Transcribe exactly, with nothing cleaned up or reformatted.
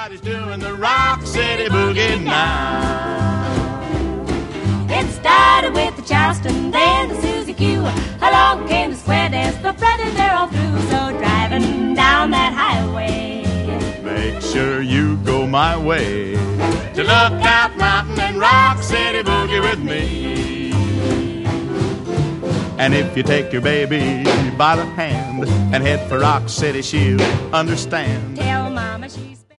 Everybody's doing the Rock City Boogie now. It started with the Charleston, then the Susie Q. Along came the square dance, the Friday they're all through. So driving down that highway, make sure you go my way to Lookout Mountain and Rock City Boogie with me. And if you take your baby by the hand and head for Rock City, she'll understand. Tell Mama she